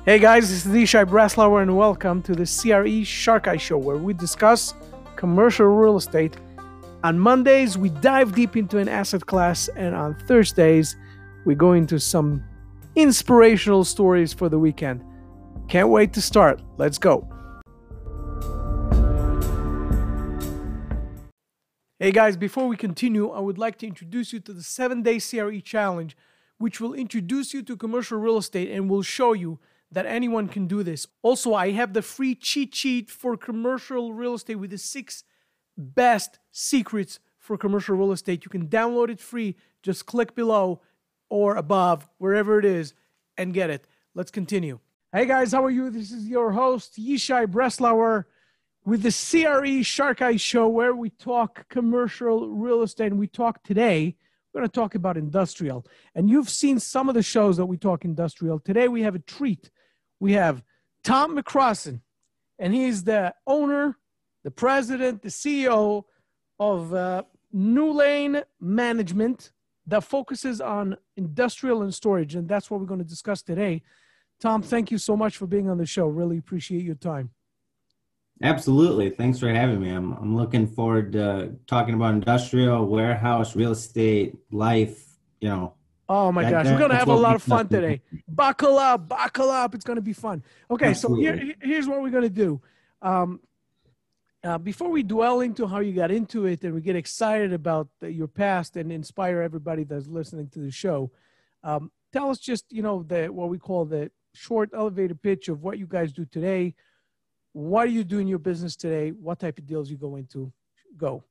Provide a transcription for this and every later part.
Hey guys, this is Yishai Breslauer and welcome to the CRE Shark Eye Show, where we discuss commercial real estate. On Mondays, we dive deep into an asset class, and on Thursdays, we go into some inspirational stories for the weekend. Can't wait to start. Let's go. Hey guys, before we continue, I would like to introduce you to the 7-Day CRE Challenge, which will introduce you to commercial real estate and will show you that anyone can do this. Also, I have the free cheat sheet for commercial real estate with the 6 best secrets for commercial real estate. You can download it free. Just click below or above, wherever it is, and get it. Let's continue. Hey guys, how are you? This is your host, Yishai Breslauer, with the CRE Shark Eye Show, where we talk commercial real estate. And we talk today, we're going to talk about industrial. And you've seen some of the shows that we talk industrial. Today we have a treat. We have Tom McCrossin, and he's the owner, the president, the CEO of New Lane Management that focuses on industrial and storage. And that's what we're going to discuss today. Tom, thank you so much for being on the show. Really appreciate your time. Absolutely. Thanks for having me. I'm looking forward to talking about industrial, warehouse, real estate, life, Oh my gosh, we're going to have a lot of fun today. Buckle up. It's going to be fun. Okay, Absolutely. So here's what we're going to do. Before we dwell into how you got into it and we get excited about your past and inspire everybody that's listening to the show, tell us just, what we call the short elevator pitch of what you guys do today. What do you do in your business today? What type of deals you go into? Go.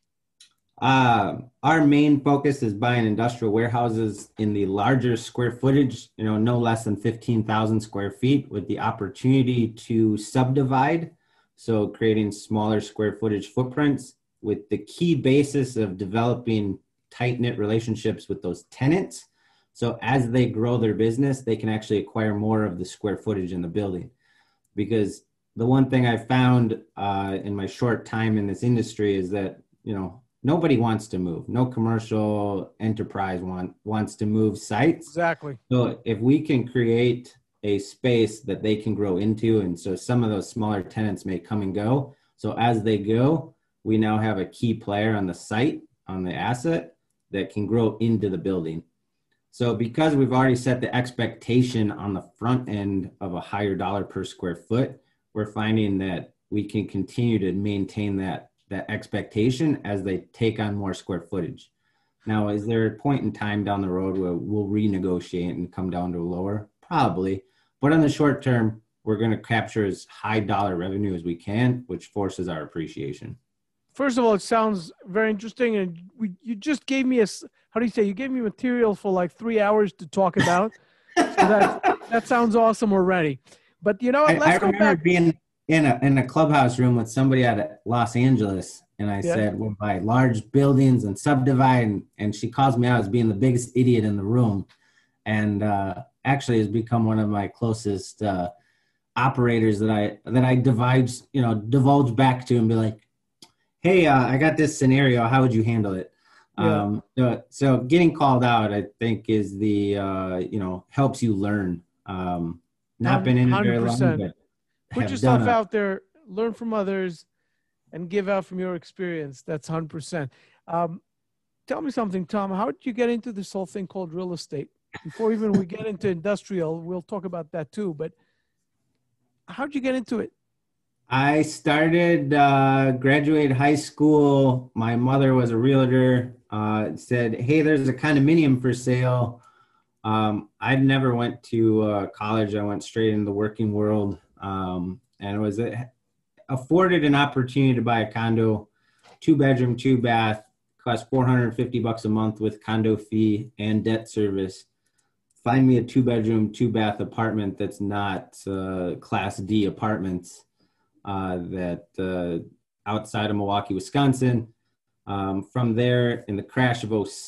Our main focus is buying industrial warehouses in the larger square footage, no less than 15,000 square feet, with the opportunity to subdivide. So creating smaller square footage footprints with the key basis of developing tight-knit relationships with those tenants. So as they grow their business, they can actually acquire more of the square footage in the building. Because the one thing I found in my short time in this industry is that, nobody wants to move. No commercial enterprise wants to move sites. Exactly. So if we can create a space that they can grow into, and so some of those smaller tenants may come and go. So as they go, we now have a key player on the site, on the asset, that can grow into the building. So because we've already set the expectation on the front end of a higher dollar per square foot, we're finding that we can continue to maintain that expectation as they take on more square footage. Now, is there a point in time down the road where we'll renegotiate and come down to lower? Probably. But on the short term, we're going to capture as high dollar revenue as we can, which forces our appreciation. First of all, it sounds very interesting. And you just gave me you gave me material for like 3 hours to talk about. So that sounds awesome already. But let's go back. Being in a clubhouse room with somebody out of Los Angeles, and I said, we'll buy large buildings and subdivide, and she calls me out as being the biggest idiot in the room, and actually has become one of my closest operators that I divulge back to and be like, hey, I got this scenario, how would you handle it? So getting called out, I think, is the helps you learn. Not been in it very long, but put yourself out there, learn from others, and give out from your experience. That's 100%. Tell me something, Tom. How did you get into this whole thing called real estate? Before even we get into industrial, we'll talk about that too. But how did you get into it? I started, graduated high school. My mother was a realtor. Said, hey, there's a condominium for sale. I never went to college. I went straight into the working world, and was afforded an opportunity to buy a condo, 2-bedroom, 2-bath, cost $450 a month with condo fee and debt service. Find me a 2-bedroom, 2-bath apartment that's not Class D apartments that outside of Milwaukee, Wisconsin. From there, in the crash of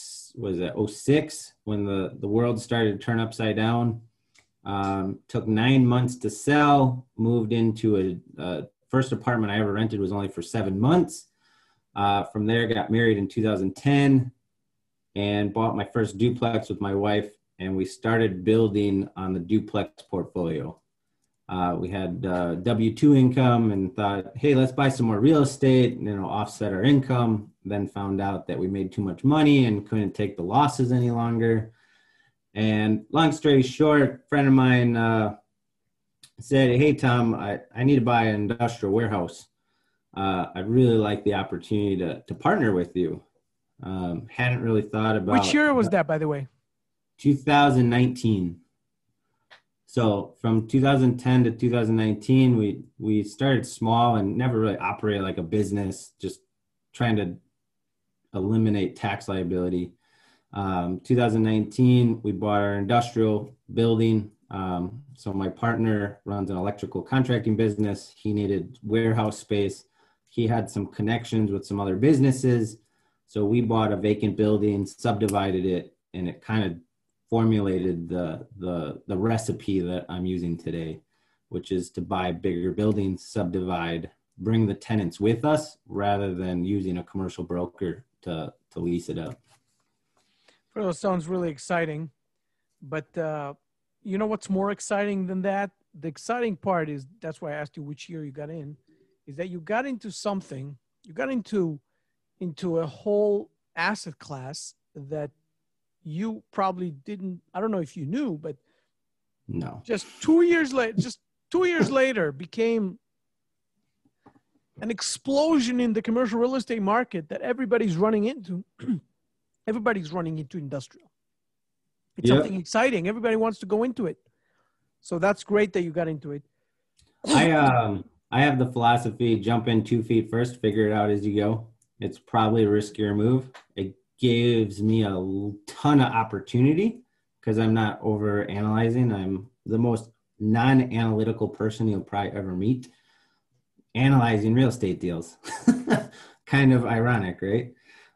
06, when the world started to turn upside down, took 9 months to sell, moved into a first apartment I ever rented was only for 7 months. From there, got married in 2010 and bought my first duplex with my wife, and we started building on the duplex portfolio. We had W-2 income and thought, hey, let's buy some more real estate and, offset our income. Then found out that we made too much money and couldn't take the losses any longer. And long story short, a friend of mine said, hey, Tom, I need to buy an industrial warehouse. I'd really like the opportunity to partner with you. Hadn't really thought about. Which year was that, by the way? 2019. So from 2010 to 2019, we started small and never really operated like a business, just trying to eliminate tax liability. 2019, we bought our industrial building. So my partner runs an electrical contracting business. He needed warehouse space. He had some connections with some other businesses. So we bought a vacant building, subdivided it, and it kind of formulated the recipe that I'm using today, which is to buy bigger buildings, subdivide, bring the tenants with us rather than using a commercial broker to lease it up. Well, it sounds really exciting, but you know what's more exciting than that? The exciting part is, that's why I asked you which year you got in, is that you got into something, you got into a whole asset class that you probably didn't, I don't know if you knew, but no, just 2 years later became an explosion in the commercial real estate market that everybody's running into. Everybody's running into industrial. It's something exciting. Everybody wants to go into it. So that's great that you got into it. I have the philosophy, jump in 2 feet first, figure it out as you go. It's probably a riskier move. It gives me a ton of opportunity because I'm not over analyzing. I'm the most non-analytical person you'll probably ever meet. Analyzing real estate deals. Kind of ironic, right?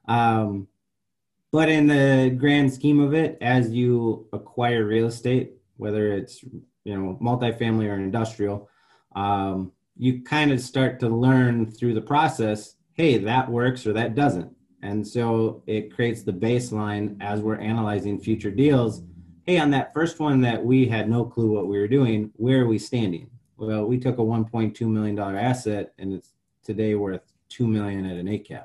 But in the grand scheme of it, as you acquire real estate, whether it's, multifamily or industrial, you kind of start to learn through the process, hey, that works or that doesn't. And so it creates the baseline as we're analyzing future deals. Hey, on that first one that we had no clue what we were doing, where are we standing? Well, we took a $1.2 million asset and it's today worth $2 million at an ACAP.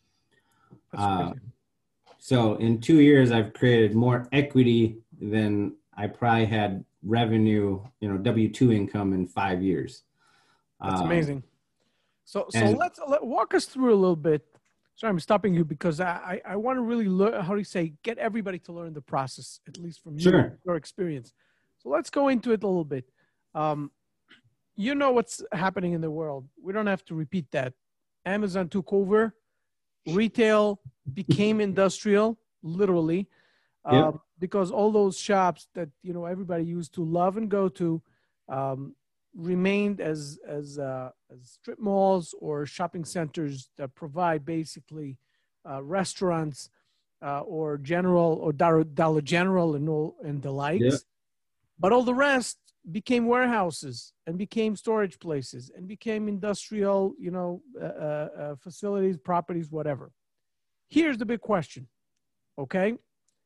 So in 2 years, I've created more equity than I probably had revenue, W-2 income in 5 years. That's amazing. So let's walk us through a little bit. Sorry, I'm stopping you because I want to really learn, how do you say, get everybody to learn the process, at least from your experience. So let's go into it a little bit. You know what's happening in the world. We don't have to repeat that. Amazon took over. Retail became industrial, literally, because all those shops that everybody used to love and go to remained as strip malls or shopping centers that provide basically restaurants or Dollar General and the likes. Yeah. But all the rest became warehouses and became storage places and became industrial, facilities, properties, whatever. Here's the big question, okay?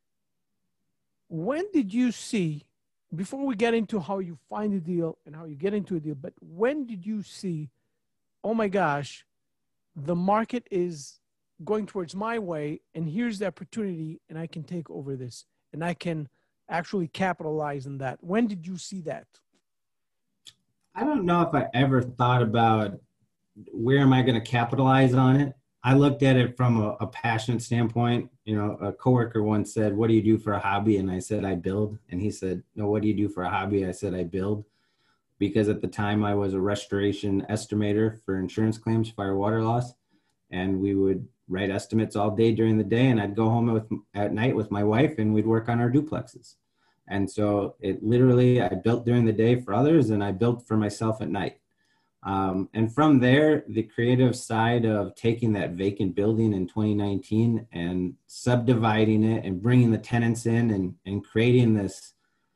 When did you see, before we get into how you find a deal and how you get into a deal, but when did you see, oh my gosh, the market is going towards my way and here's the opportunity and I can take over this and I can actually capitalize on that? When did you see that? I don't know if I ever thought about where am I going to capitalize on it. I looked at it from a passionate standpoint. A coworker once said, what do you do for a hobby? And I said, I build. And he said, no, what do you do for a hobby? I said, I build. Because at the time I was a restoration estimator for insurance claims, fire, water loss. And we would write estimates all day during the day. And I'd go home at night with my wife and we'd work on our duplexes. And so it literally, I built during the day for others and I built for myself at night. And from there, the creative side of taking that vacant building in 2019 and subdividing it and bringing the tenants in and creating this,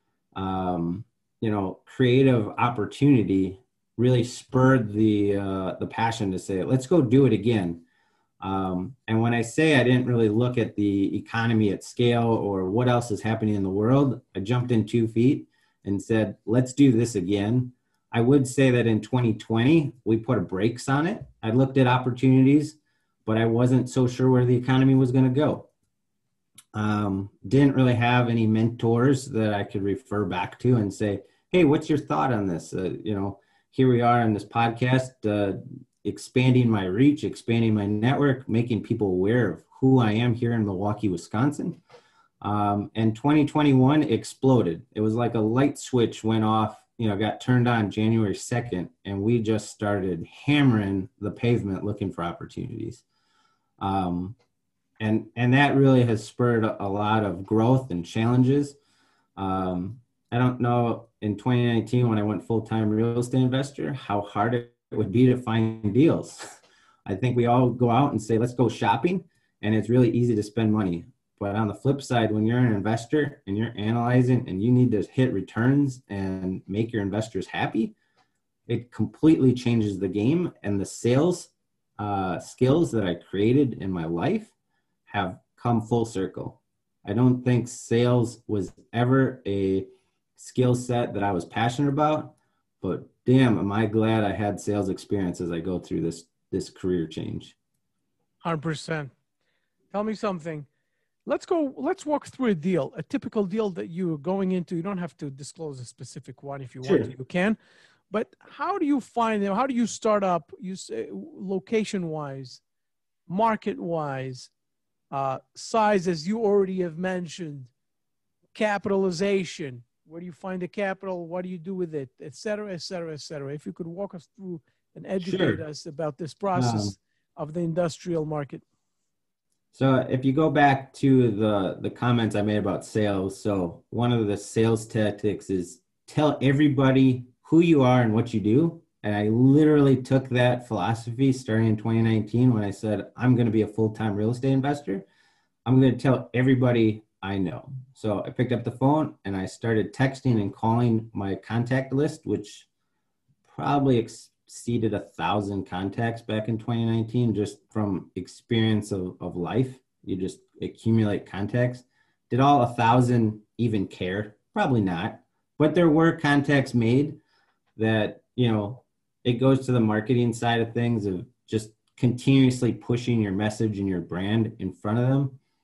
creative opportunity really spurred the passion to say, let's go do it again. And when I say I didn't really look at the economy at scale or what else is happening in the world, I jumped in 2 feet and said, let's do this again. I would say that in 2020, we put a brakes on it. I looked at opportunities, but I wasn't so sure where the economy was going to go. Didn't really have any mentors that I could refer back to and say, hey, what's your thought on this? Here we are on this podcast, expanding my reach, expanding my network, making people aware of who I am here in Milwaukee, Wisconsin. And 2021 exploded. It was like a light switch went off, got turned on January 2nd, and we just started hammering the pavement looking for opportunities. And that really has spurred a lot of growth and challenges. I don't know in 2019 when I went full-time real estate investor, how hard it would be to find deals. I think we all go out and say, let's go shopping, and it's really easy to spend money. But on the flip side, when you're an investor and you're analyzing and you need to hit returns and make your investors happy, it completely changes the game. And the sales skills that I created in my life have come full circle. I don't think sales was ever a skill set that I was passionate about, but damn, am I glad I had sales experience as I go through this career change. 100%. Tell me something. Let's walk through a deal, a typical deal that you're going into. You don't have to disclose a specific one. If you want to, you can. But how do you find them? How do you start up? You say location-wise, market-wise, size, as you already have mentioned, capitalization. Where do you find the capital? What do you do with it, et cetera, et cetera, et cetera? If you could walk us through and educate us about this process of the industrial market. So if you go back to the comments I made about sales, so one of the sales tactics is tell everybody who you are and what you do. And I literally took that philosophy starting in 2019 when I said, I'm going to be a full-time real estate investor. I'm going to tell everybody I know. So I picked up the phone and I started texting and calling my contact list, which probably exceeded 1,000 contacts back in 2019, just from experience of life. You just accumulate contacts. Did all 1,000 even care? Probably not. But there were contacts made that, it goes to the marketing side of things of just continuously pushing your message and your brand in front of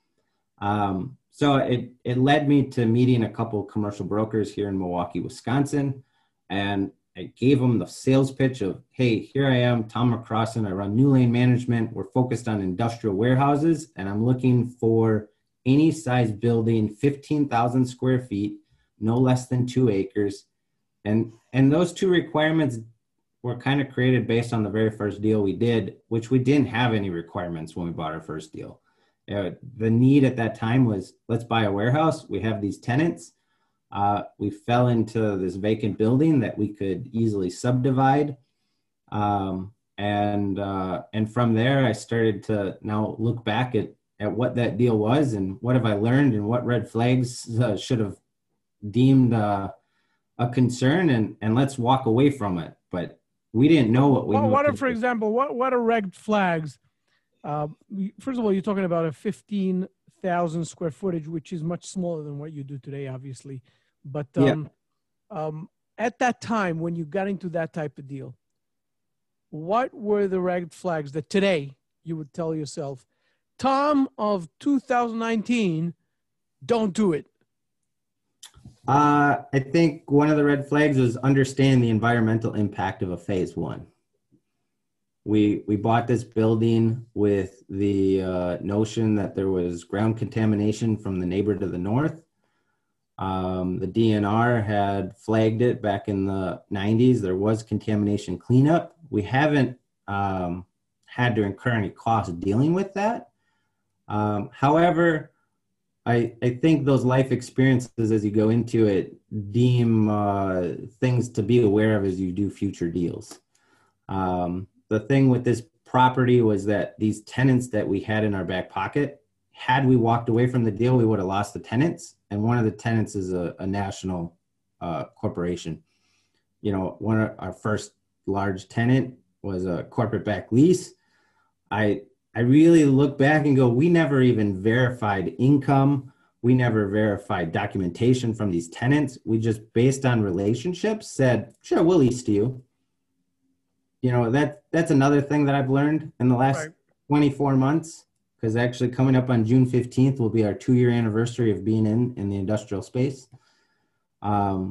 them. So it led me to meeting a couple of commercial brokers here in Milwaukee, Wisconsin. And I gave them the sales pitch of, hey, here I am, Tom McCrossin. I run New Lane Management. We're focused on industrial warehouses, and I'm looking for any size building, 15,000 square feet, no less than 2 acres. And those two requirements were kind of created based on the very first deal we did, which we didn't have any requirements when we bought our first deal. The need at that time was, let's buy a warehouse. We have these tenants. We fell into this vacant building that we could easily subdivide. And from there, I started to now look back at what that deal was and what have I learned and what red flags should have deemed a concern, and let's walk away from it. But we didn't know what we knew. What are, for example, what are red flags? First of all, you're talking about a 15,000 square footage, which is much smaller than what you do today, obviously. But at that time, when you got into that type of deal, what were the red flags that today you would tell yourself, Tom of 2019, don't do it? I think one of the red flags is understand the environmental impact of a phase one. We bought this building with the notion that there was ground contamination from the neighbor to the north. The DNR had flagged it back in the 90s. There was contamination cleanup. We haven't had to incur any costs dealing with that. However, I think those life experiences as you go into it deem things to be aware of as you do future deals. The thing with this property was that these tenants that we had in our back pocket, had we walked away from the deal, we would have lost the tenants. And one of the tenants is a national corporation. One of our first large tenant was a corporate back lease. I really look back and go, we never even verified income We never verified documentation from these tenants. We just, based on relationships, said, sure, we'll lease to you. You know, that's another thing that I've learned in the last Right. 24 months, because actually coming up on June 15th will be our 2-year anniversary of being in the industrial space. But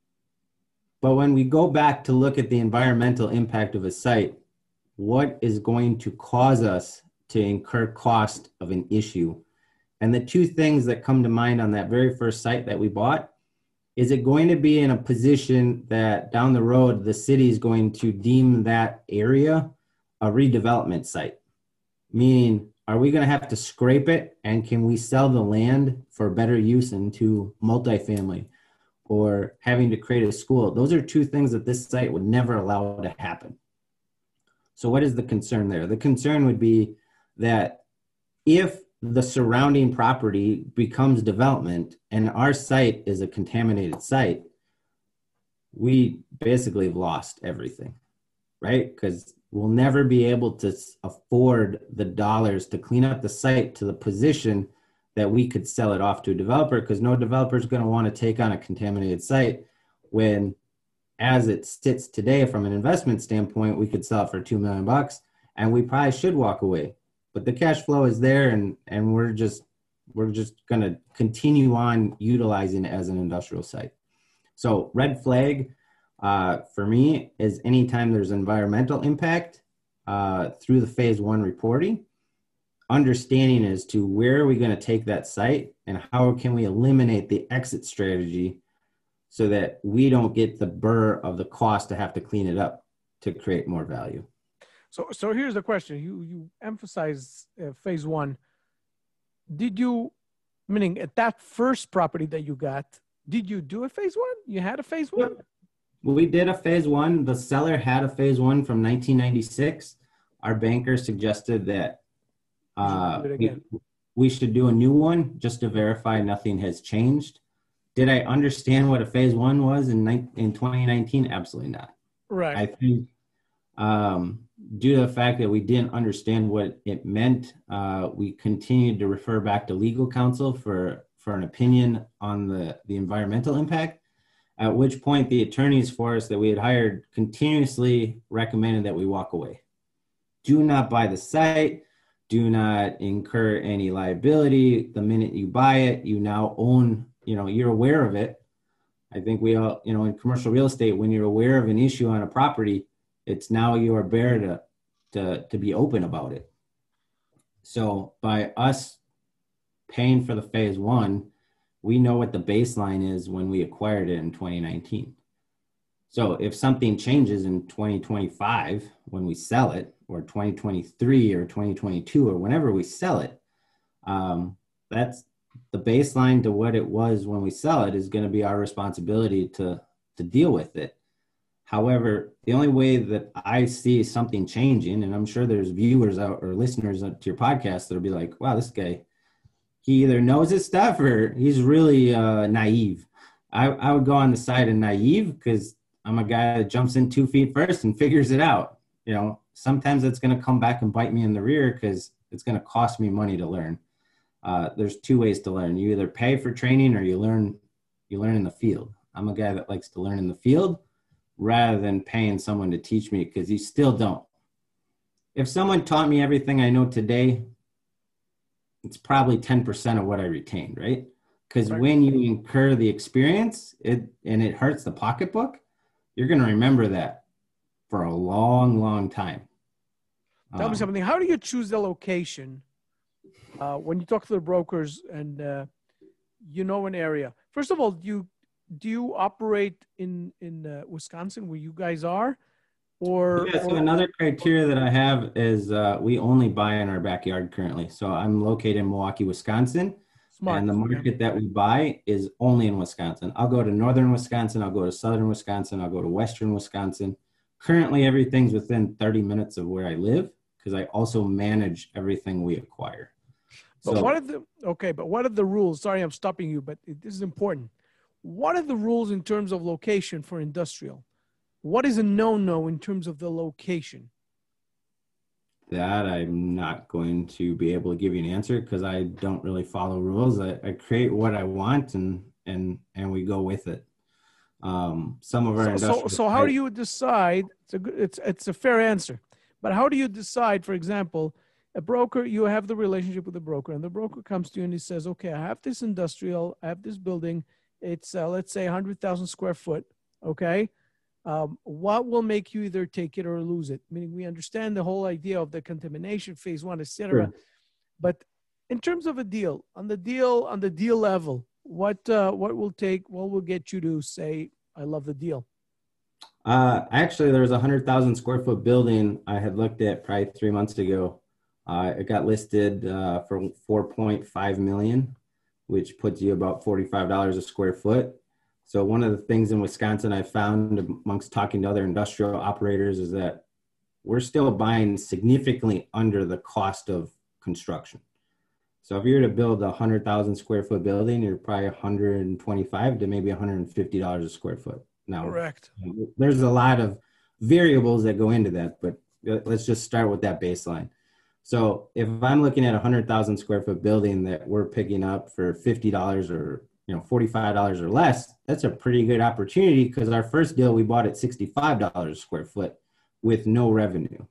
when we go back to look at the environmental impact of a site, what is going to cause us to incur cost of an issue? And the two things that come to mind on that very first site that we bought, is it going to be in a position that down the road, the city is going to deem that area a redevelopment site? Meaning, are we going to have to scrape it, and can we sell the land for better use into multifamily or having to create a school? Those are two things that this site would never allow to happen. So what is the concern there? The concern would be that if the surrounding property becomes development and our site is a contaminated site, we basically have lost everything, right? Because we'll never be able to afford the dollars to clean up the site to the position that we could sell it off to a developer, because no developer is going to want to take on a contaminated site when, as it sits today from an investment standpoint, we could sell it for $2 million and we probably should walk away. But the cash flow is there, and we're just going to continue on utilizing it as an industrial site. So red flag for me is anytime there's environmental impact through the phase 1 reporting, understanding as to where are we going to take that site and how can we eliminate the exit strategy so that we don't get the burr of the cost to have to clean it up to create more value. So here's the question. You emphasize phase 1. Did you, meaning at that first property that you got, did you do a phase 1? You had a phase 1? Yep. We did a phase 1. The seller had a phase 1 from 1996. Our banker suggested that we should do a new one just to verify nothing has changed. Did I understand what a phase 1 was in 2019? Absolutely not. Right. I think due to the fact that we didn't understand what it meant, we continued to refer back to legal counsel for an opinion on the environmental impact, at which point the attorneys for us that we had hired continuously recommended that we walk away. Do not buy the site. Do not incur any liability. The minute you buy it, you now own, you're aware of it. I think we all, in commercial real estate, when you're aware of an issue on a property, it's now your bear to be open about it. So by us paying for the phase 1, we know what the baseline is when we acquired it in 2019. So if something changes in 2025 when we sell it, or 2023 or 2022 or whenever we sell it, that's the baseline to what it was when we sell it is going to be our responsibility to deal with it. However, the only way that I see something changing, and I'm sure there's viewers out or listeners to your podcast that'll be like, wow, this guy, he either knows his stuff or he's really naive. I would go on the side of naive because I'm a guy that jumps in 2 feet first and figures it out. Sometimes it's going to come back and bite me in the rear because it's going to cost me money to learn. There's 2 ways to learn. You either pay for training or you learn in the field. I'm a guy that likes to learn in the field rather than paying someone to teach me, because you still don't. If someone taught me everything I know today, it's probably 10% of what I retained, right? Because when you incur the experience and it hurts the pocketbook, you're going to remember that for a long, long time. Tell me something. How do you choose the location when you talk to the brokers and an area? First of all, do you operate in Wisconsin where you guys are? So another criteria that I have is we only buy in our backyard currently. So I'm located in Milwaukee, Wisconsin. Smart. And the market that we buy is only in Wisconsin. I'll go to northern Wisconsin. I'll go to southern Wisconsin. I'll go to western Wisconsin. Currently, everything's within 30 minutes of where I live because I also manage everything we acquire. But what are the rules? Sorry, I'm stopping you, but this is important. What are the rules in terms of location for industrial? What is a no-no in terms of the location? that, I'm not going to be able to give you an answer because I don't really follow rules. I create what I want and we go with it. Some of our industrial So how do you decide? It's a fair answer, but how do you decide? For example, a broker, you have the relationship with the broker, and the broker comes to you and he says, "Okay, I have this industrial, I have this building. It's let's say 100,000 square foot. Okay, what will make you either take it or lose it? Meaning, we understand the whole idea of the contamination, phase one, etc. Sure. But in terms of a deal, on the deal level, what will get you to say, I love the deal? Actually, there was a 100,000 square foot building I had looked at probably 3 months ago. It got listed for 4.5 million, which puts you about $45 a square foot. So one of the things in Wisconsin I found amongst talking to other industrial operators is that we're still buying significantly under the cost of construction. So if you were to build a 100,000 square foot building, you're probably 125 to maybe $150 a square foot. Now, Correct. there's a lot of variables that go into that, but let's just start with that baseline. So if I'm looking at a 100,000 square foot building that we're picking up for $50 or $45 or less, that's a pretty good opportunity because our first deal we bought at $65 a square foot with no revenue.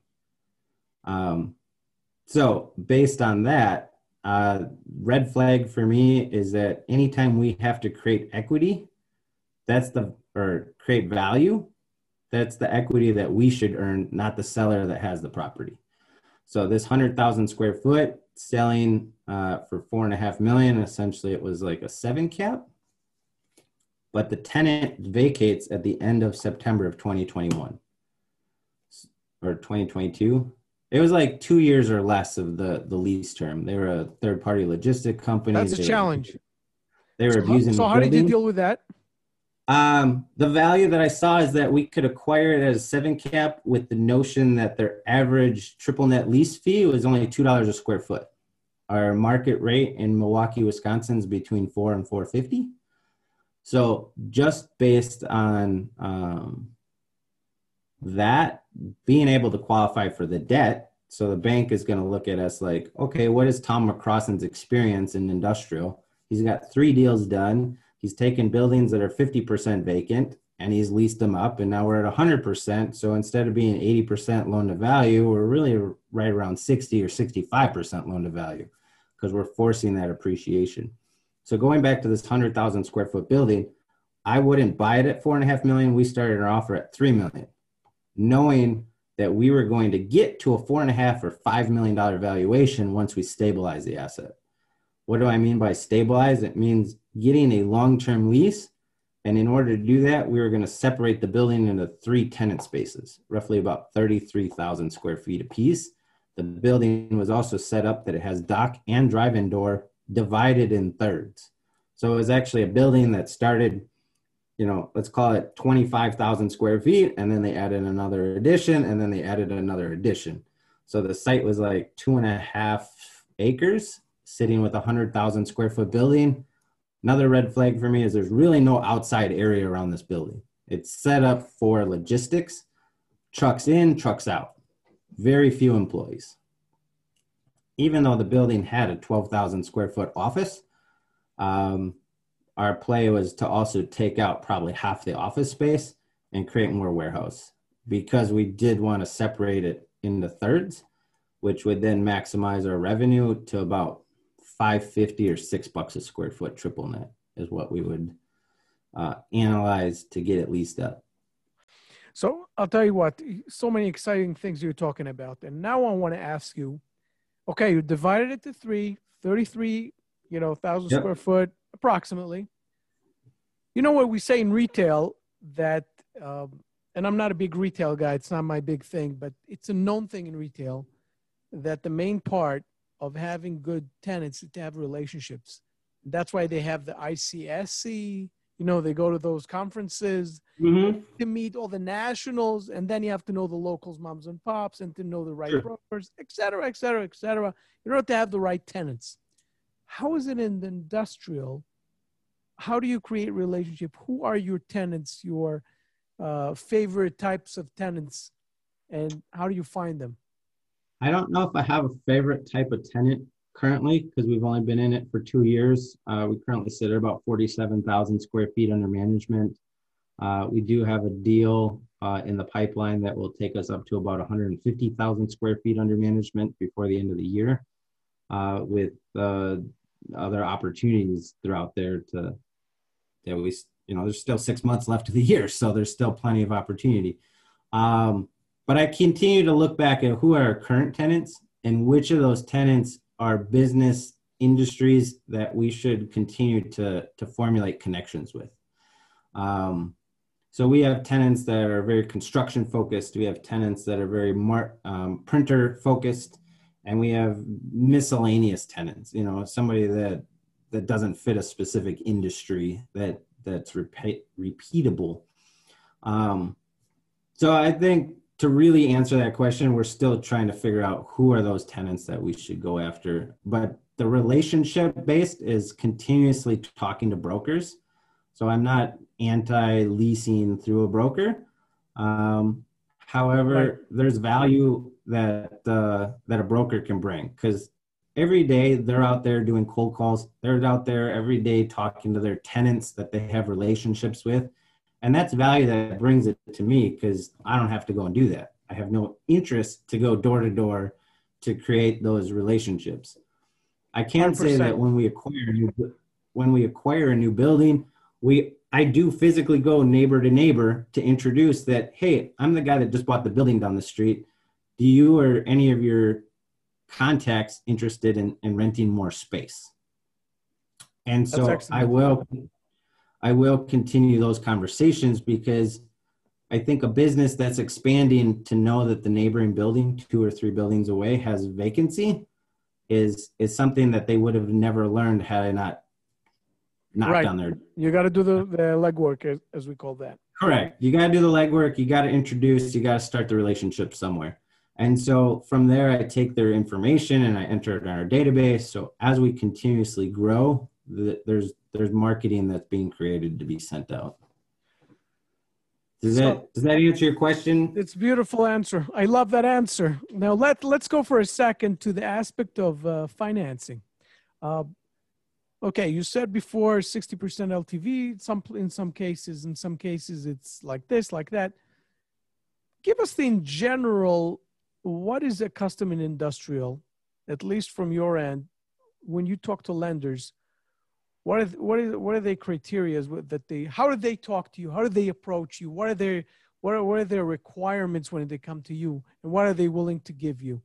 So based on that, red flag for me is that anytime we have to create equity, or create value, that's the equity that we should earn, not the seller that has the property. So this 100,000 square foot selling for 4.5 million, essentially it was like a 7 cap, but the tenant vacates at the end of September of 2021 or 2022. It was like 2 years or less of the lease term. They were a third-party logistic company. That's a challenge. They were abusing the So how did you building. deal with that? The value that I saw is that we could acquire it as a 7 cap with the notion that their average triple net lease fee was only $2 a square foot. Our market rate in Milwaukee, Wisconsin is between $4 and $4.50. So just based on that, being able to qualify for the debt, so the bank is going to look at us like, okay, what is Tom McCrossen's experience in industrial? He's got 3 deals done. He's taken buildings that are 50% vacant and he's leased them up. And now we're at 100%. So instead of being 80% loan to value, we're really right around 60 or 65% loan to value because we're forcing that appreciation. So going back to this 100,000 square foot building, I wouldn't buy it at 4.5 million. We started our offer at 3 million, knowing that we were going to get to a $4.5 or $5 million valuation once we stabilize the asset. What do I mean by stabilize? It means getting a long-term lease. And in order to do that, we were going to separate the building into 3 tenant spaces, roughly about 33,000 square feet apiece. The building was also set up that it has dock and drive-in door divided in thirds. So it was actually a building that started, let's call it 25,000 square feet. And then they added another addition and then they added another addition. So the site was like 2.5 acres sitting with a 100,000 square foot building. Another red flag for me is there's really no outside area around this building. It's set up for logistics, trucks in, trucks out, very few employees. Even though the building had a 12,000 square foot office, our play was to also take out probably half the office space and create more warehouse because we did want to separate it into thirds, which would then maximize our revenue to about $5.50 or $6 a square foot triple net is what we would analyze to get it leased up. So I'll tell you what, so many exciting things you're talking about. And now I want to ask you, okay, you divided it to 33,000 Yep. square foot approximately. You know what we say in retail that, and I'm not a big retail guy, it's not my big thing, but it's a known thing in retail that the main part of having good tenants is to have relationships. That's why they have the ICSC, they go to those conferences to meet all the nationals, and then you have to know the locals, moms and pops, and to know the right brokers, et cetera, et cetera, et cetera, in order to have the right tenants. How is it in the industrial? How do you create relationship? Who are your tenants, your favorite types of tenants, and how do you find them? I don't know if I have a favorite type of tenant currently because we've only been in it for 2 years. We currently sit at about 47,000 square feet under management. We do have a deal in the pipeline that will take us up to about 150,000 square feet under management before the end of the year, with other opportunities throughout there that we, there's still 6 months left of the year, so there's still plenty of opportunity. But I continue to look back at who are our current tenants and which of those tenants are business industries that we should continue to formulate connections with. So we have tenants that are very construction focused. We have tenants that are very printer focused, and we have miscellaneous tenants. Somebody that doesn't fit a specific industry that's repeatable. So I think to really answer that question, we're still trying to figure out who are those tenants that we should go after. But the relationship based is continuously talking to brokers. So I'm not anti-leasing through a broker. However, Right. there's value that a broker can bring, because every day they're out there doing cold calls. They're out there every day talking to their tenants that they have relationships with. And that's value that brings it to me, because I don't have to go and do that. I have no interest to go door to door to create those relationships. I can say that when we acquire a new building, I do physically go neighbor to neighbor to introduce that, hey, I'm the guy that just bought the building down the street. Do you or any of your contacts interested in renting more space? And so I will continue those conversations, because I think a business that's expanding to know that the neighboring building 2 or 3 buildings away has vacancy is something that they would have never learned had I not knocked on their. You got to do the legwork, as we call that. Correct. You got to do the legwork. You got to introduce. You got to start the relationship somewhere. And so from there, I take their information and I enter it in our database. So as we continuously grow, there's marketing that's being created to be sent out. Does that answer your question? It's a beautiful answer. I love that answer. Now let's go for a second to the aspect of financing. Okay, you said before 60% LTV. In some cases it's like this, like that. Give us in general, what is a custom and industrial, at least from your end, when you talk to lenders? What are their criteria how do they talk to you? How do they approach you? What are their requirements when they come to you, and what are they willing to give you?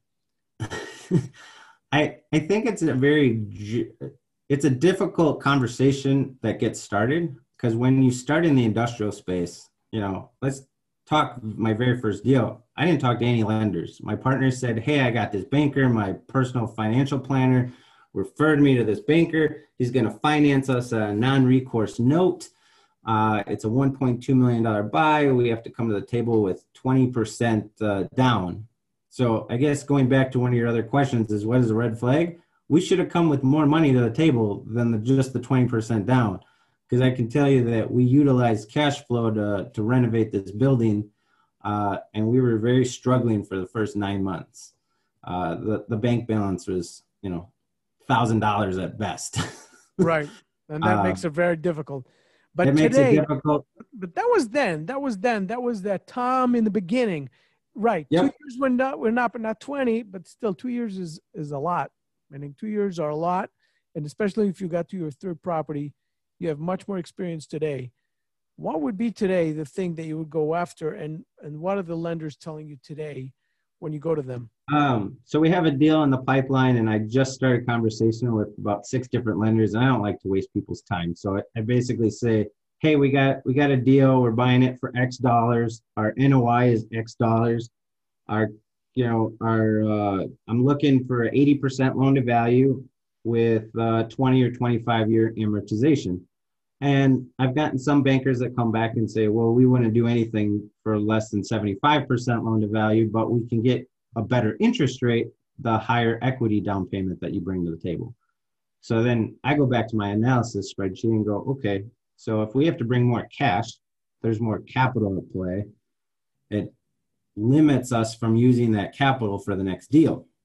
I think it's a difficult conversation that gets started, because when you start in the industrial space, let's talk my very first deal. I didn't talk to any lenders. My partner said, hey, I got this banker, my personal financial planner referred me to this banker. He's going to finance us a non-recourse note. It's a $1.2 million buy. We have to come to the table with 20% down. So I guess going back to one of your other questions is, what is a red flag? We should have come with more money to the table than just the 20% down. Because I can tell you that we utilized cash flow to renovate this building, and we were very struggling for the first 9 months. The bank balance was, $1,000 at best. Right. And that makes it very difficult. But makes it difficult. But that was then. That was that time in the beginning. Right. Yep. 2 years we're not 20, but still 2 years is a lot. Meaning 2 years are a lot. And especially if you got to your third property, you have much more experience today. What would be today the thing that you would go after, and what are the lenders telling you today when you go to them? So we have a deal in the pipeline, and I just started conversation with about 6 different lenders, and I don't like to waste people's time. So I basically say, hey, we got a deal. We're buying it for X dollars. Our NOI is X dollars. I'm looking for 80% loan to value with 20 or 25 year amortization. And I've gotten some bankers that come back and say, well, we wouldn't do anything for less than 75% loan to value, but we can get a better interest rate, the higher equity down payment that you bring to the table. So then I go back to my analysis spreadsheet and go, okay, so if we have to bring more cash, there's more capital at play. It limits us from using that capital for the next deal.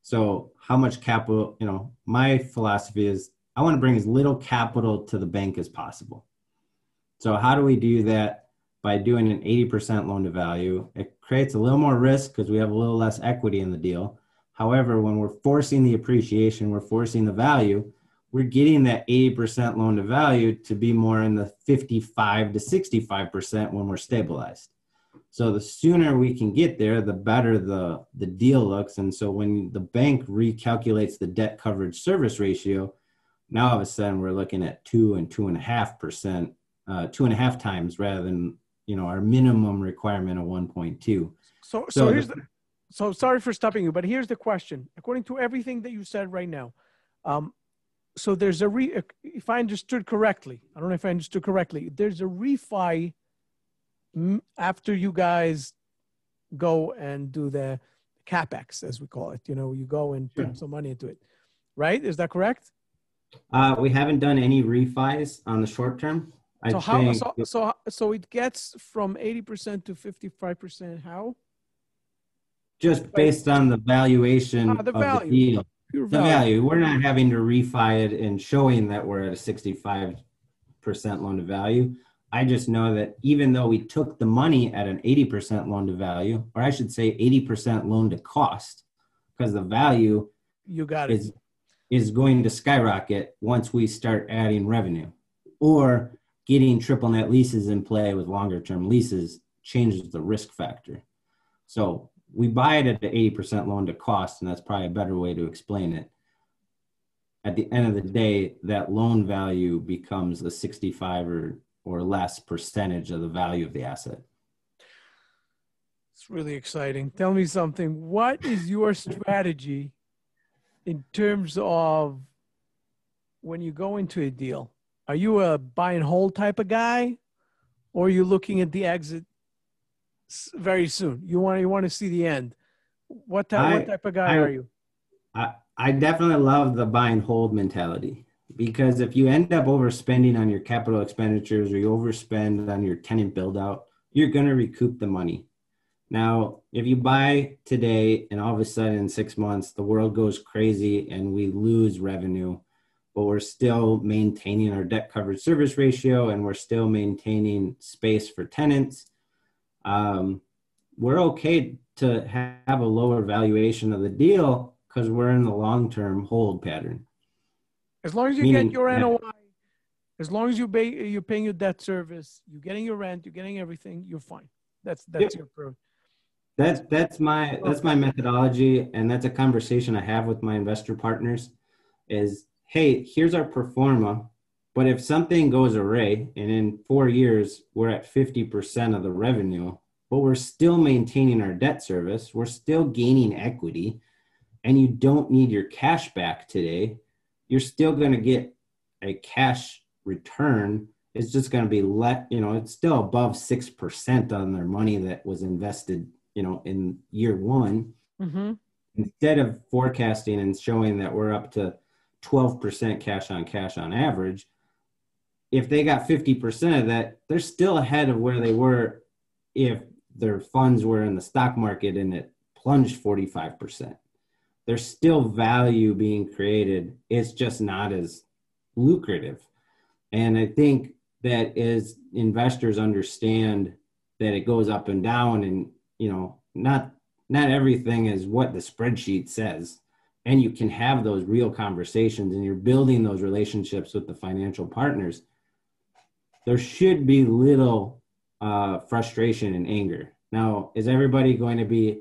So how much capital, my philosophy is I want to bring as little capital to the bank as possible. So how do we do that? By doing an 80% loan to value. It creates a little more risk because we have a little less equity in the deal. However, when we're forcing the appreciation, we're forcing the value, we're getting that 80% loan to value to be more in the 55 to 65% when we're stabilized. So the sooner we can get there, the better the deal looks. And so when the bank recalculates the debt coverage service ratio, now all of a sudden we're looking at 2 and 2.5%, 2.5 times rather than our minimum requirement of 1.2. So here's so sorry for stopping you, but here's the question. According to everything that you said right now, so there's if I understood correctly, I don't know if I understood correctly, there's a refi after you guys go and do the CapEx, as we call it. You go and put some money into it, right? Is that correct? We haven't done any refis on the short term. So it gets from 80% to 55%. How? Just based on the valuation of the deal. The value. We're not having to refi it and showing that we're at a 65% loan to value. I just know that even though we took the money at an 80% loan to value, or I should say 80% loan to cost, because the value is going to skyrocket once we start adding revenue, or getting triple net leases in play with longer term leases changes the risk factor. So we buy it at the 80% loan to cost, and that's probably a better way to explain it. At the end of the day, that loan value becomes a 65 or less percentage of the value of the asset. It's really exciting. Tell me something. What is your strategy in terms of when you go into a deal? Are you a buy and hold type of guy, or are you looking at the exit very soon? You want to see the end. What type of guy are you? I definitely love the buy and hold mentality, because if you end up overspending on your capital expenditures or you overspend on your tenant build out, you're going to recoup the money. Now, if you buy today and all of a sudden in 6 months, the world goes crazy and we lose revenue, but we're still maintaining our debt coverage service ratio and we're still maintaining space for tenants, we're okay to have a lower valuation of the deal because we're in the long-term hold pattern. As long as you get your NOI, as long as you're paying your debt service, you're getting your rent, you're getting everything, you're fine. That's your approach. That's my methodology, and that's a conversation I have with my investor partners is, hey, here's our pro forma, but if something goes awry and in 4 years we're at 50% of the revenue, but we're still maintaining our debt service, we're still gaining equity, and you don't need your cash back today, you're still going to get a cash return. It's just going to be it's still above 6% on their money that was invested, in year one. Mm-hmm. Instead of forecasting and showing that we're up to 12% cash on average, if they got 50% of that, they're still ahead of where they were if their funds were in the stock market and it plunged 45%. There's still value being created. It's just not as lucrative. And I think that as investors understand that it goes up and down, and not everything is what the spreadsheet says, and you can have those real conversations and you're building those relationships with the financial partners, there should be little frustration and anger. Now, is everybody going to be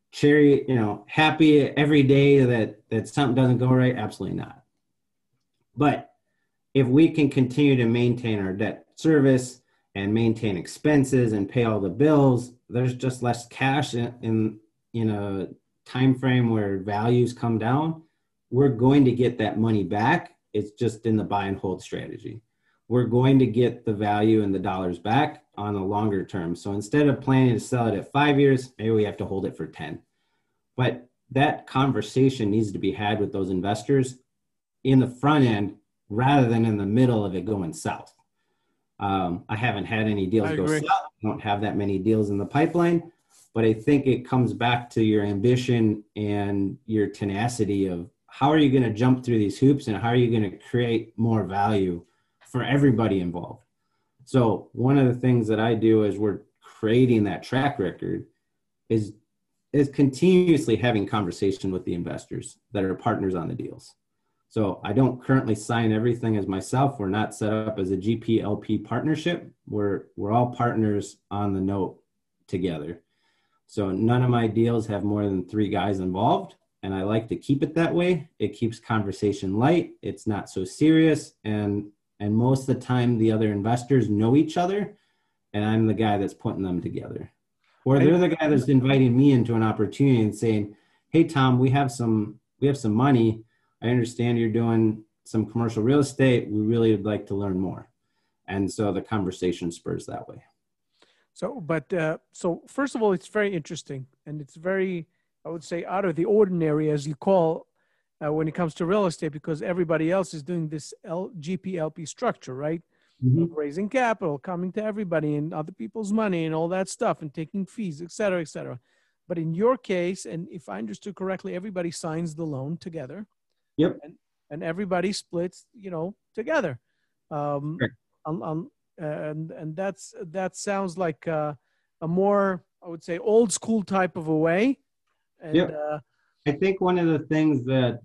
happy every day that something doesn't go right? Absolutely not. But if we can continue to maintain our debt service and maintain expenses and pay all the bills, there's just less cash in a time frame where values come down. We're going to get that money back. It's just in the buy and hold strategy. We're going to get the value and the dollars back on a longer term. So instead of planning to sell it at 5 years, maybe we have to hold it for 10. But that conversation needs to be had with those investors in the front end rather than in the middle of it going south. I haven't had any deals go south. I don't have that many deals in the pipeline, but I think it comes back to your ambition and your tenacity of how are you going to jump through these hoops and how are you going to create more value for everybody involved. So one of the things that I do as we're creating that track record is continuously having conversation with the investors that are partners on the deals. So I don't currently sign everything as myself. We're not set up as a GP-LP partnership. We're all partners on the note together. So none of my deals have more than 3 guys involved, and I like to keep it that way. It keeps conversation light. It's not so serious, and most of the time the other investors know each other, and I'm the guy that's putting them together. Or they're the guy that's inviting me into an opportunity and saying, hey, Tom, we have some money. I understand you're doing some commercial real estate. We really would like to learn more. And so the conversation spurs that way. So first of all, it's very interesting, and it's very, I would say, out of the ordinary, as you call, when it comes to real estate, because everybody else is doing this GP-LP structure, right? Mm-hmm. Raising capital, coming to everybody and other people's money and all that stuff and taking fees, et cetera, et cetera. But in your case, and if I understood correctly, everybody signs the loan together. Yep. And everybody splits, together. Right. And that sounds like a more, I would say, old school type of a way. And, yep. I think one of the things that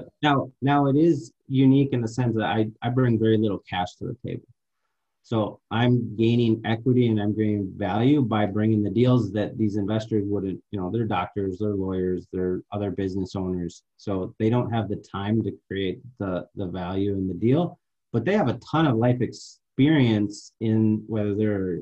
now it is unique in the sense that I bring very little cash to the table. So I'm gaining equity and I'm gaining value by bringing the deals that these investors wouldn't, they're doctors, they're lawyers, they're other business owners. So they don't have the time to create the value in the deal, but they have a ton of life experience in whether they're,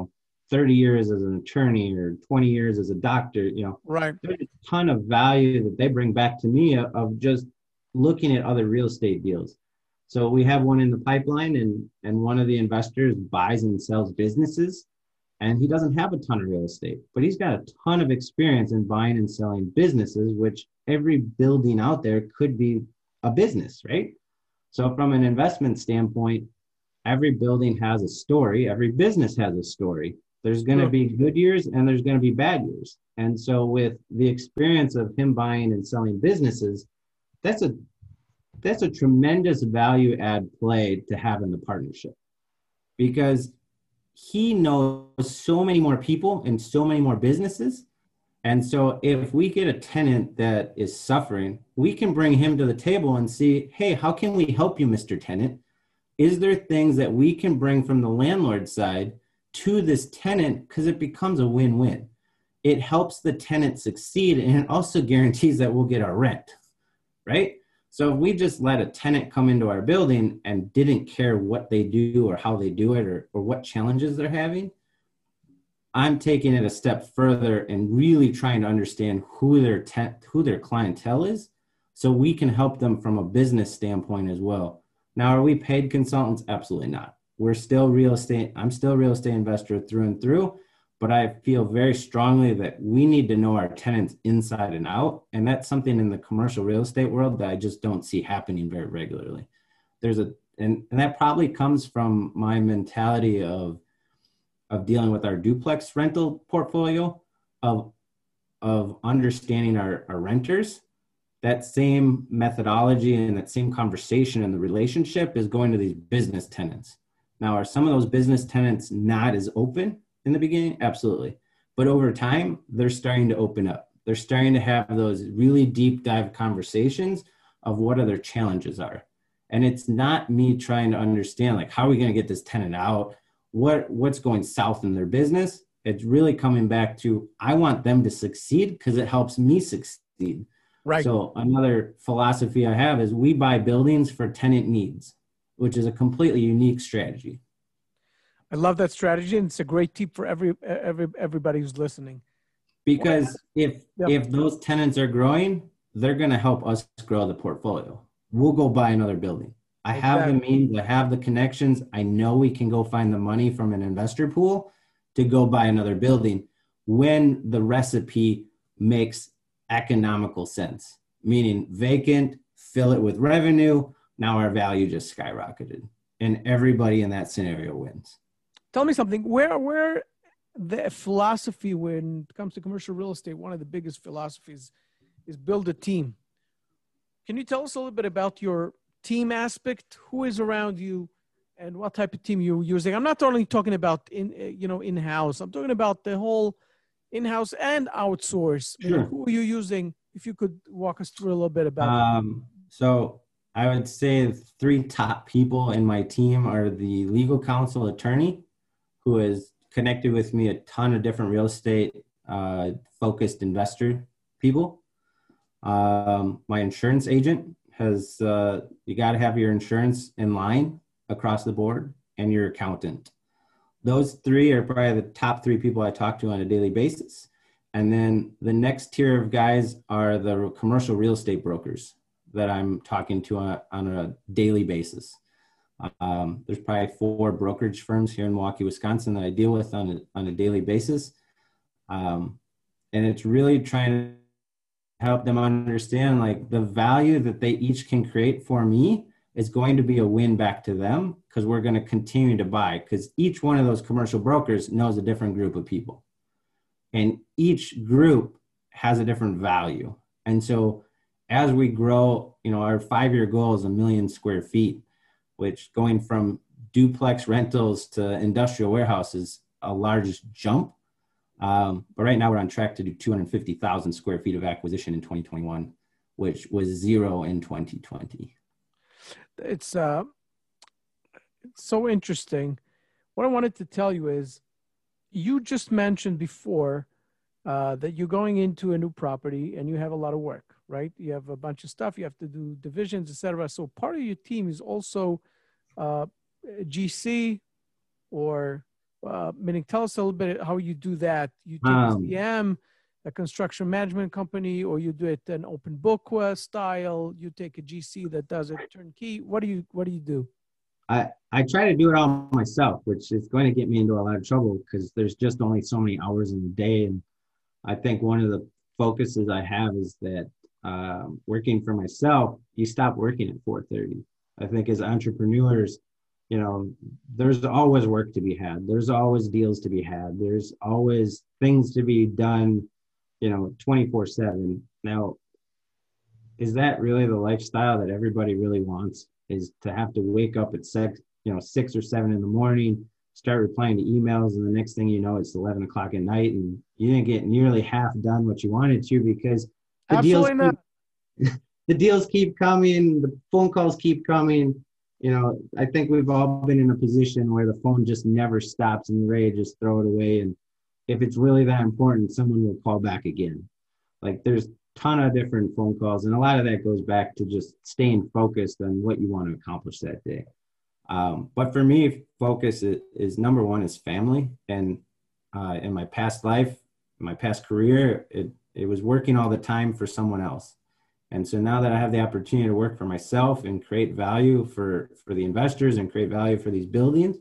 30 years as an attorney or 20 years as a doctor, right. There's a ton of value that they bring back to me of just looking at other real estate deals. So we have one in the pipeline and one of the investors buys and sells businesses, and he doesn't have a ton of real estate, but he's got a ton of experience in buying and selling businesses, which every building out there could be a business, right? So from an investment standpoint, every building has a story, every business has a story. There's going to be good years and there's going to be bad years. And so with the experience of him buying and selling businesses, that's a tremendous value add play to have in the partnership, because he knows so many more people and so many more businesses. And so if we get a tenant that is suffering, we can bring him to the table and see, hey, how can we help you, Mr. Tenant? Is there things that we can bring from the landlord side to this tenant? Because it becomes a win-win. It helps the tenant succeed, and it also guarantees that we'll get our rent, right? So if we just let a tenant come into our building and didn't care what they do or how they do it or what challenges they're having, I'm taking it a step further and really trying to understand who their clientele is, so we can help them from a business standpoint as well. Now, are we paid consultants? Absolutely not. We're still real estate. I'm still a real estate investor through and through, but I feel very strongly that we need to know our tenants inside and out. And that's something in the commercial real estate world that I just don't see happening very regularly. And that probably comes from my mentality of dealing with our duplex rental portfolio, of understanding our renters. That same methodology and that same conversation and the relationship is going to these business tenants. Now, are some of those business tenants not as open in the beginning? Absolutely. But over time, they're starting to open up. They're starting to have those really deep dive conversations of what other challenges are. And it's not me trying to understand, like, how are we going to get this tenant out? What's going south in their business? It's really coming back to, I want them to succeed because it helps me succeed. Right. So another philosophy I have is we buy buildings for tenant needs, which is a completely unique strategy. I love that strategy, and it's a great tip for everybody who's listening. Because if those tenants are growing, they're going to help us grow the portfolio. We'll go buy another building. I have the means, I have the connections. I know we can go find the money from an investor pool to go buy another building when the recipe makes economical sense, meaning vacant, fill it with revenue. Now our value just skyrocketed and everybody in that scenario wins. Tell me something, where the philosophy when it comes to commercial real estate, one of the biggest philosophies is build a team. Can you tell us a little bit about your team aspect? Who is around you, and what type of team you're using? I'm not only talking about in-house. I'm talking about the whole in-house and outsource. Meaning, Sure. who are you using? If you could walk us through a little bit about that. So I would say the three top people in my team are the legal counsel attorney, who has connected with me a ton of different real estate focused investor people. My insurance agent has, you got to have your insurance in line across the board, and your accountant. Those three are probably the top three people I talk to on a daily basis. And then the next tier of guys are the commercial real estate brokers that I'm talking to on a daily basis. There's probably 4 brokerage firms here in Milwaukee, Wisconsin that I deal with on a daily basis. And it's really trying to help them understand like the value that they each can create for me is going to be a win back to them, because we're going to continue to buy, because each one of those commercial brokers knows a different group of people. And each group has a different value. And so as we grow, our 5-year goal is 1 million square feet, which going from duplex rentals to industrial warehouses, a large jump. But right now we're on track to do 250,000 square feet of acquisition in 2021, which was 0 in 2020. It's so interesting. What I wanted to tell you is, you just mentioned before that you're going into a new property and you have a lot of work, right? You have a bunch of stuff, you have to do divisions, etc. So part of your team is also GC, or meaning, tell us a little bit how you do that. You take a CM, a construction management company, or you do it an open book style. You take a GC that does it turnkey. What do you do? I try to do it all myself, which is going to get me into a lot of trouble because there's just only so many hours in the day. And I think one of the focuses I have is that working for myself, you stop working at 4:30. I think as entrepreneurs, there's always work to be had. There's always deals to be had. There's always things to be done, 24/7. Now, is that really the lifestyle that everybody really wants? Is to have to wake up at 6 or 7 in the morning, start replying to emails, and the next thing you know, it's 11 o'clock at night, and you didn't get nearly half done what you wanted to because the Absolutely not. The deals keep coming, the phone calls keep coming. I think we've all been in a position where the phone just never stops and you're ready to just throw it away. And if it's really that important, someone will call back again. Like there's a ton of different phone calls, and a lot of that goes back to just staying focused on what you want to accomplish that day. But for me, focus is number one is family. And in my past life, my past career, it was working all the time for someone else. And so now that I have the opportunity to work for myself and create value for the investors and create value for these buildings,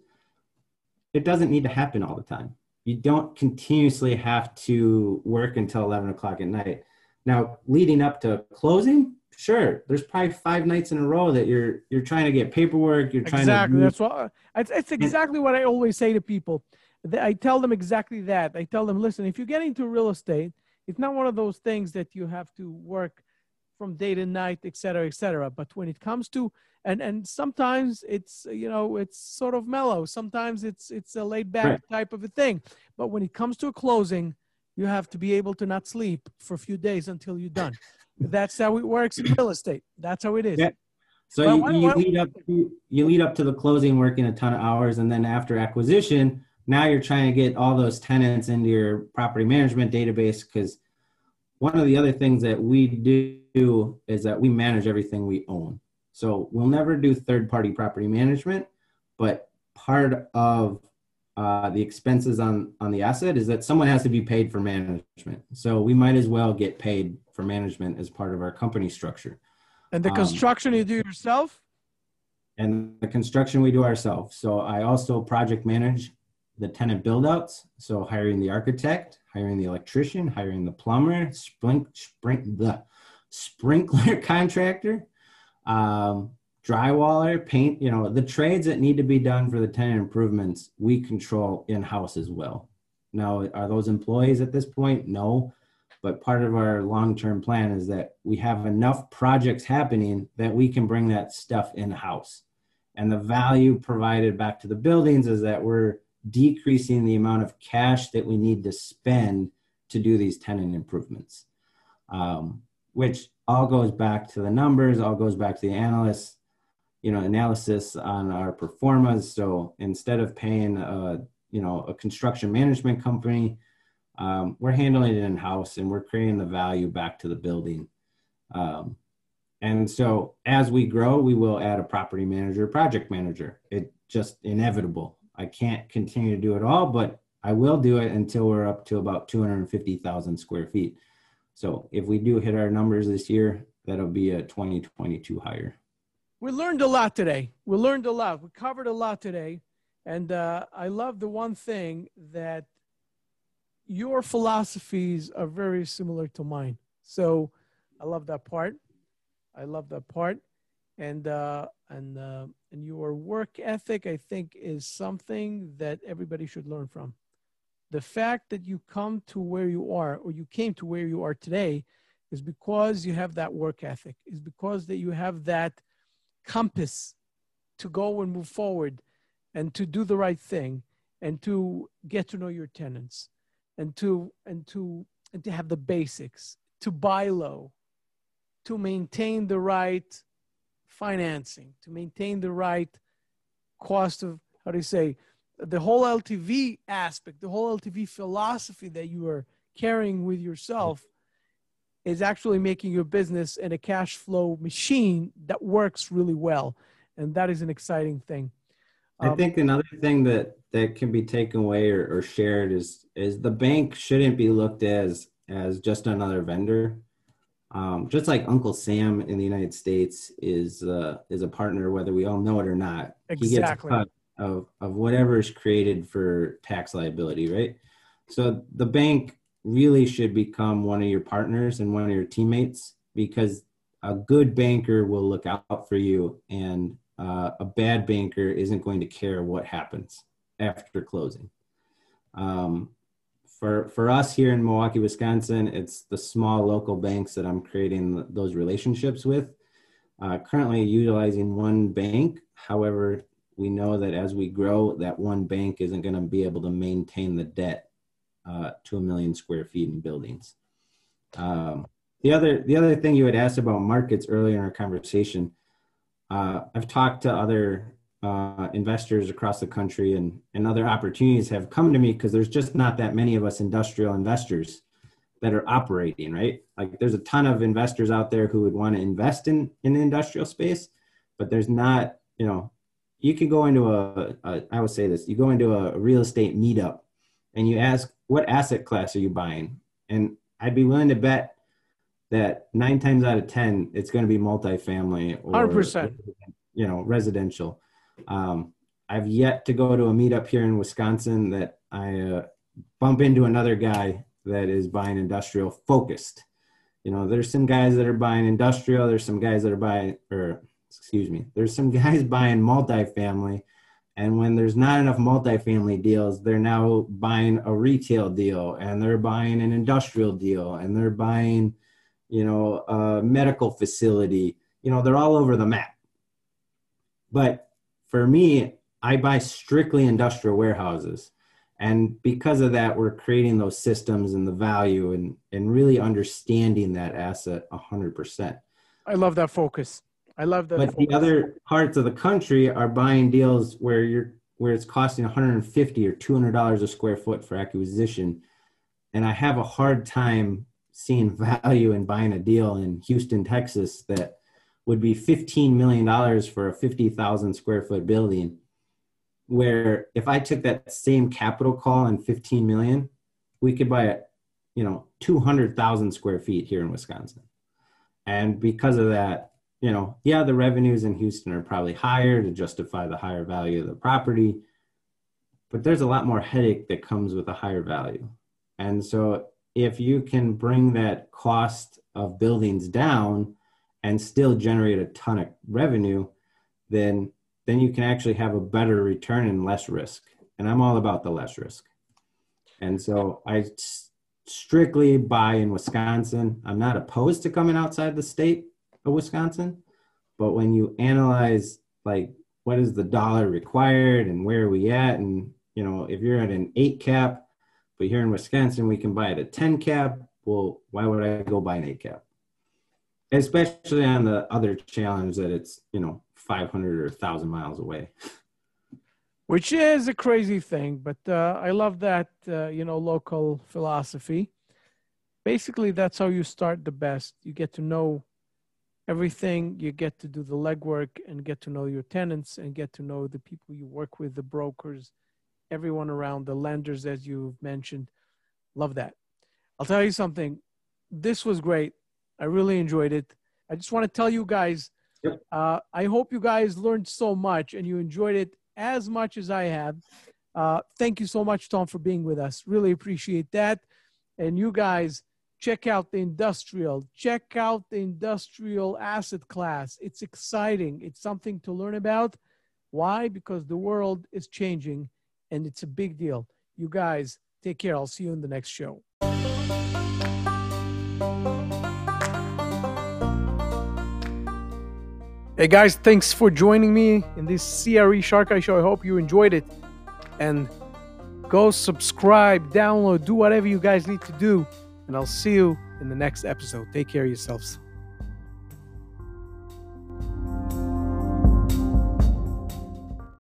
it doesn't need to happen all the time. You don't continuously have to work until 11 o'clock at night. Now, leading up to closing, sure, there's probably 5 nights in a row that you're trying to get paperwork. You're trying exactly. to. That's what. It's exactly what I always say to people. I tell them exactly that. I tell them, listen, if you get into real estate, it's not one of those things that you have to work from day to night, et cetera, et cetera. But when it comes to, and sometimes it's, it's sort of mellow. Sometimes it's a laid back type of a thing. But when it comes to a closing, you have to be able to not sleep for a few days until you're done. That's how it works in real estate. That's how it is. Yeah. So you lead up to the closing, working a ton of hours, and then after acquisition, now you're trying to get all those tenants into your property management database, because one of the other things that we do is that we manage everything we own. So we'll never do third-party property management, but part of the expenses on the asset is that someone has to be paid for management. So we might as well get paid for management as part of our company structure. And the construction you do yourself? And the construction we do ourselves. So I also project manage the tenant build-outs. So hiring the architect, hiring the electrician, hiring the plumber, the sprinkler contractor, drywaller, paint, the trades that need to be done for the tenant improvements, we control in-house as well. Now, are those employees at this point? No. But part of our long-term plan is that we have enough projects happening that we can bring that stuff in-house. And the value provided back to the buildings is that we're decreasing the amount of cash that we need to spend to do these tenant improvements, which all goes back to the numbers, all goes back to the analysts, analysis on our performance. So instead of paying a construction management company, we're handling it in-house and we're creating the value back to the building. And so as we grow, we will add a property manager, project manager. It's just inevitable. I can't continue to do it all, but I will do it until we're up to about 250,000 square feet. So if we do hit our numbers this year, that'll be a 2022 hire. We learned a lot today. We learned a lot. We covered a lot today. And I love the one thing that your philosophies are very similar to mine. So I love that part. I love that part. And your work ethic, I think, is something that everybody should learn from. The fact that you come to where you are, or you came to where you are today, is because you have that work ethic, is because that you have that compass to go and move forward and to do the right thing and to get to know your tenants and to have the basics, to buy low, to maintain the right financing, to maintain the right cost of, how do you say, the whole LTV aspect, the whole LTV philosophy that you are carrying with yourself is actually making your business and a cash flow machine that works really well. And that is an exciting thing. I think another thing that can be taken away or shared is the bank shouldn't be looked as just another vendor. Just like Uncle Sam in the United States is a partner, whether we all know it or not. Exactly. He gets a cut of whatever is created for tax liability, right? So the bank really should become one of your partners and one of your teammates, because a good banker will look out for you, and a bad banker isn't going to care what happens after closing. For us here in Milwaukee, Wisconsin, it's the small local banks that I'm creating those relationships with. Currently utilizing one bank. However, we know that as we grow, that one bank isn't going to be able to maintain the debt to 1 million square feet in buildings. The other thing you had asked about markets earlier in our conversation, I've talked to other investors across the country, and other opportunities have come to me because there's just not that many of us industrial investors that are operating, right? Like there's a ton of investors out there who would want to invest in the industrial space, but there's not, you can go into I would say this, you go into a real estate meetup and you ask, what asset class are you buying? And I'd be willing to bet that 9 times out of 10, it's going to be multifamily or 100%. Residential. I've yet to go to a meetup here in Wisconsin that I bump into another guy that is buying industrial focused. There's some guys that are buying industrial. There's some guys that are there's some guys buying multifamily. And when there's not enough multifamily deals, they're now buying a retail deal, and they're buying an industrial deal, and they're buying, a medical facility. They're all over the map. But for me, I buy strictly industrial warehouses. And because of that, we're creating those systems and the value and really understanding that asset 100%. I love that focus. I love that. But the other parts of the country are buying deals where it's costing $150 or $200 a square foot for acquisition. And I have a hard time seeing value in buying a deal in Houston, Texas that would be $15 million for a 50,000 square foot building, where if I took that same capital call and 15 million, we could buy it, 200,000 square feet here in Wisconsin. And because of that, the revenues in Houston are probably higher to justify the higher value of the property, but there's a lot more headache that comes with a higher value. And so if you can bring that cost of buildings down and still generate a ton of revenue, then you can actually have a better return and less risk. And I'm all about the less risk. And so strictly buy in Wisconsin. I'm not opposed to coming outside the state of Wisconsin, but when you analyze like what is the dollar required and where are we at, and if you're at an 8 cap, but here in Wisconsin we can buy at a 10 cap, well, why would I go buy an 8 cap? Especially on the other challenge that it's 500 or 1,000 miles away. Which is a crazy thing, but I love that, local philosophy. Basically, that's how you start the best. You get to know everything. You get to do the legwork and get to know your tenants and get to know the people you work with, the brokers, everyone around, the lenders, as you've mentioned. Love that. I'll tell you something. This was great. I really enjoyed it. I just want to tell you guys, I hope you guys learned so much and you enjoyed it as much as I have. Thank you so much, Tom, for being with us. Really appreciate that. And you guys, check out the industrial asset class. It's exciting. It's something to learn about. Why? Because the world is changing and it's a big deal. You guys, take care. I'll see you in the next show. Hey guys, thanks for joining me in this CRE Shark Eye show. I hope you enjoyed it. And go subscribe, download, do whatever you guys need to do. And I'll see you in the next episode. Take care of yourselves.